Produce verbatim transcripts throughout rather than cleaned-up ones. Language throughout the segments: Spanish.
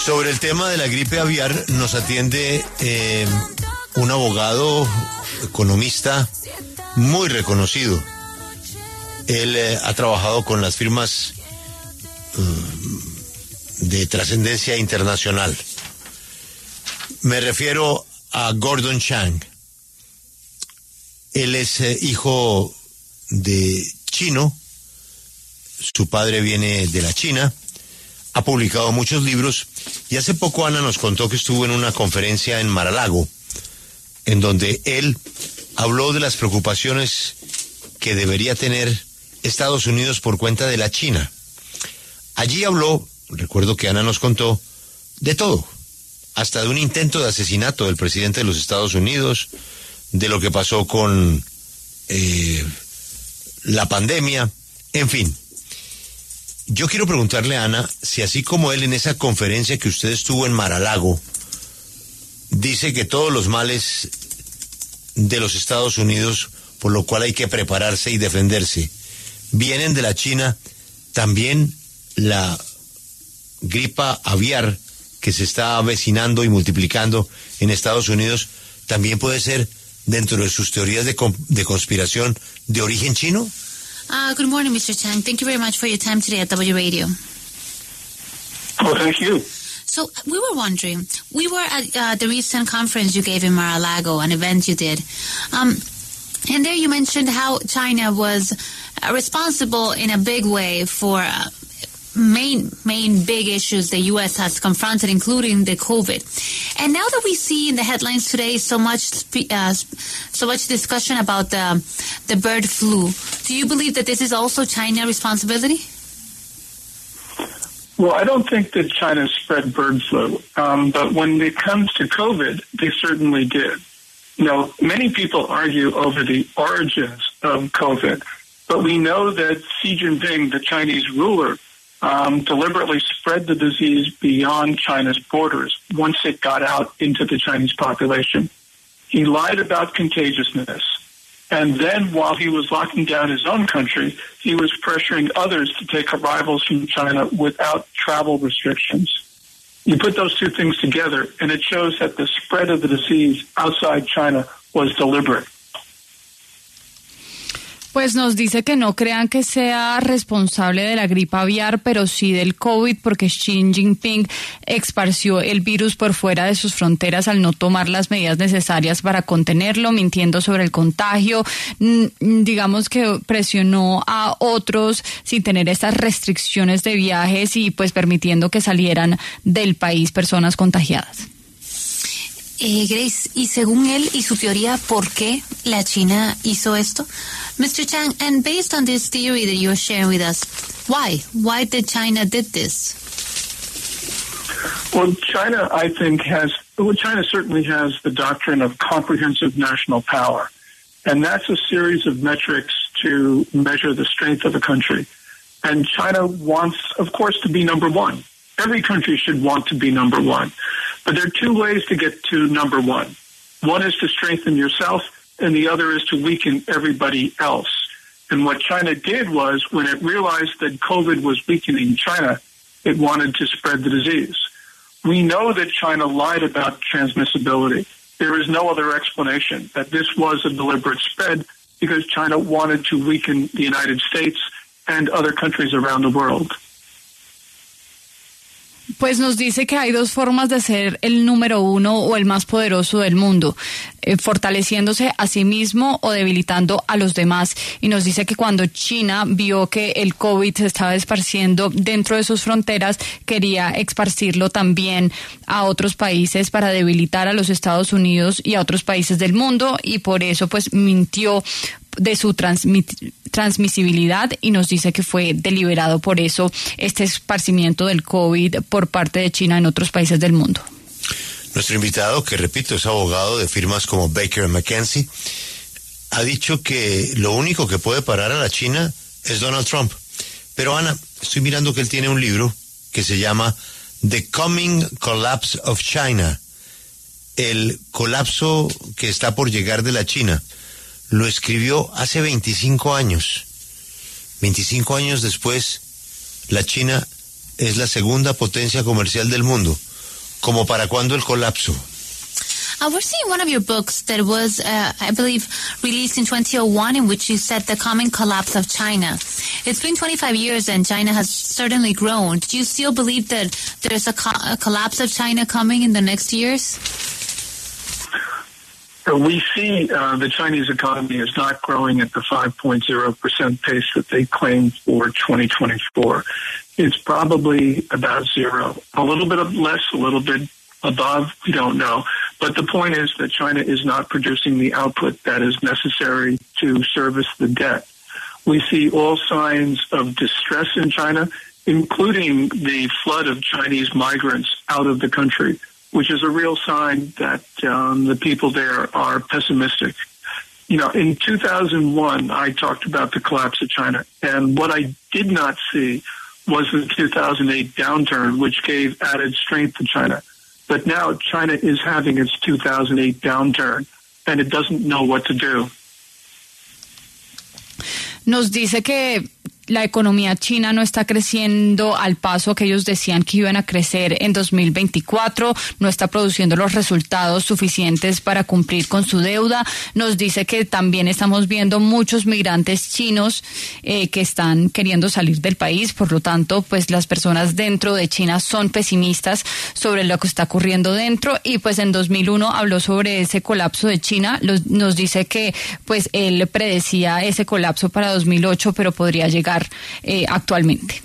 Sobre el tema de la gripe aviar nos atiende eh, un abogado economista muy reconocido. Él eh, ha trabajado con las firmas uh, de trascendencia internacional. Me refiero a Gordon Chang. Él es eh, hijo de chino, su padre viene de la China, ha publicado muchos libros y hace poco Ana nos contó que estuvo en una conferencia en Mar-a-Lago, en donde él habló de las preocupaciones que debería tener Estados Unidos por cuenta de la China. Allí habló, recuerdo que Ana nos contó, de todo, hasta de un intento de asesinato del presidente de los Estados Unidos, de lo que pasó con eh, la pandemia, en fin. Yo quiero preguntarle a Ana si así como él en esa conferencia que usted estuvo en Mar-a-Lago, dice que todos los males de los Estados Unidos, por lo cual hay que prepararse y defenderse, vienen de la China, también la gripa aviar que se está avecinando y multiplicando en Estados Unidos, también puede ser dentro de sus teorías de, de conspiración de origen chino? Uh, good morning, Mister Chang. Thank you very much for your time today at W Radio. Oh, thank you. So we were wondering, we were at uh, the recent conference you gave in Mar-a-Lago, an event you did. Um, and there you mentioned how China was uh, responsible in a big way for uh, main main big issues the U S has confronted, including the COVID. And now that we see in the headlines today so much uh, so much discussion about the the bird flu, do you believe that this is also China responsibility? Well, I don't think that China spread bird flu, um, but when it comes to COVID, they certainly did. You know, many people argue over the origins of COVID, but we know that Xi Jinping, the Chinese ruler, Um, deliberately spread the disease beyond China's borders once it got out into the Chinese population. He lied about contagiousness. And then while he was locking down his own country, he was pressuring others to take arrivals from China without travel restrictions. You put those two things together, and it shows that the spread of the disease outside China was deliberate. Pues nos dice que no crean que sea responsable de la gripe aviar, pero sí del COVID, porque Xi Jinping esparció el virus por fuera de sus fronteras al no tomar las medidas necesarias para contenerlo, mintiendo sobre el contagio. Digamos que presionó a otros sin tener estas restricciones de viajes y pues permitiendo que salieran del país personas contagiadas. Eh, Grace, y según él y su teoría, ¿por qué la China hizo esto? Mister Chang, and based on this theory that you're sharing with us, why? Why did China did this? Well, China, I think, has, well, China certainly has the doctrine of comprehensive national power. And that's a series of metrics to measure the strength of a country. And China wants, of course, to be number one. Every country should want to be number one. But there are two ways to get to number one. One is to strengthen yourself, and the other is to weaken everybody else. And what China did was, when it realized that COVID was weakening China, it wanted to spread the disease. We know that China lied about transmissibility. There is no other explanation that this was a deliberate spread because China wanted to weaken the United States and other countries around the world. Pues nos dice que hay dos formas de ser el número uno o el más poderoso del mundo, eh, fortaleciéndose a sí mismo o debilitando a los demás. Y nos dice que cuando China vio que el COVID se estaba esparciendo dentro de sus fronteras, quería esparcirlo también a otros países para debilitar a los Estados Unidos y a otros países del mundo, y por eso pues mintió de su transmit- transmisibilidad y nos dice que fue deliberado por eso este esparcimiento del COVID por parte de China en otros países del mundo. Nuestro invitado, que repito, es abogado de firmas como Baker and McKenzie, ha dicho que lo único que puede parar a la China es Donald Trump. Pero Ana, estoy mirando que él tiene un libro que se llama The Coming Collapse of China, el colapso que está por llegar de la China. Lo escribió hace veinticinco años. veinticinco años después, la China es la segunda potencia comercial del mundo. ¿Como para cuándo el colapso? Uh, we're seeing one of your books that was, uh, I believe, released in twenty oh one, in which you said the coming collapse of China. It's been twenty-five years and China has certainly grown. Do you still believe that there's a, co- a collapse of China coming in the next years? We see uh, the Chinese economy is not growing at the five point zero percent pace that they claim for twenty twenty-four. It's probably about zero. A little bit of less, a little bit above, we don't know. But the point is that China is not producing the output that is necessary to service the debt. We see all signs of distress in China, including the flood of Chinese migrants out of the country, which is a real sign that um, the people there are pessimistic. You know, in two thousand one, I talked about the collapse of China, and what I did not see was the two thousand eight downturn, which gave added strength to China. But now China is having its two thousand eight downturn, and it doesn't know what to do. Nos dice que la economía china no está creciendo al paso que ellos decían que iban a crecer en dos mil veinticuatro, no está produciendo los resultados suficientes para cumplir con su deuda. Nos dice que también estamos viendo muchos migrantes chinos eh, que están queriendo salir del país, por lo tanto, pues las personas dentro de China son pesimistas sobre lo que está ocurriendo dentro, y pues en dos mil uno habló sobre ese colapso de China. Los, nos dice que pues él predecía ese colapso para dos mil ocho, pero podría llegar Eh, actualmente.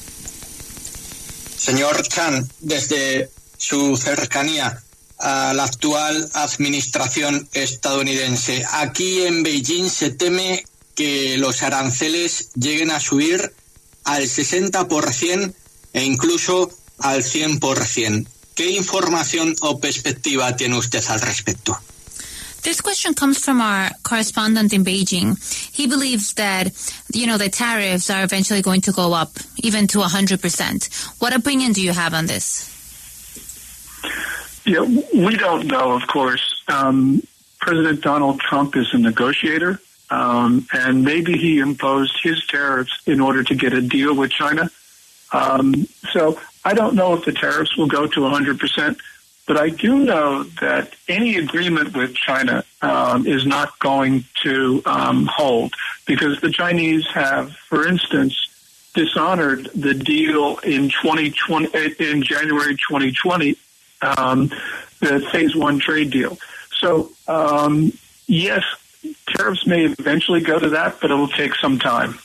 Señor Chan, desde su cercanía a la actual administración estadounidense, aquí en Beijing se teme que los aranceles lleguen a subir al sesenta por ciento e incluso al cien por ciento. ¿Qué información o perspectiva tiene usted al respecto? This question comes from our correspondent in Beijing. He believes that, you know, the tariffs are eventually going to go up, even to one hundred percent. What opinion do you have on this? Yeah, we don't know, of course. Um, President Donald Trump is a negotiator, um, and maybe he imposed his tariffs in order to get a deal with China. Um, so I don't know if the tariffs will go to one hundred percent. But I do know that any agreement with China um, is not going to um, hold, because the Chinese have, for instance, dishonored the deal in twenty twenty in January twenty twenty, um, the Phase One trade deal. So um, yes, tariffs may eventually go to that, but it will take some time.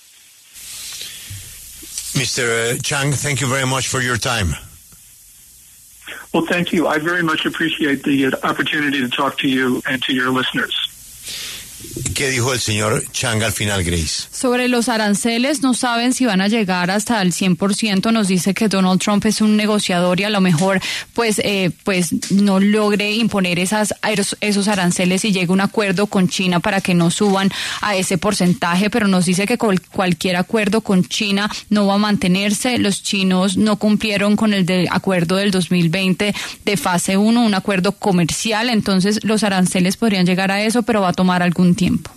Mister Chang, thank you very much for your time. Well, thank you. I very much appreciate the opportunity to talk to you and to your listeners. ¿Qué dijo el señor Chang al final, Grace? Sobre los aranceles, no saben si van a llegar hasta el cien por ciento. Nos dice que Donald Trump es un negociador y a lo mejor pues eh, pues no logre imponer esas esos aranceles y llegue a un acuerdo con China para que no suban a ese porcentaje, pero nos dice que cual, cualquier acuerdo con China no va a mantenerse. Los chinos no cumplieron con el de acuerdo del dos mil veinte de fase uno, un acuerdo comercial, entonces los aranceles podrían llegar a eso, pero va a tomar algún tiempo.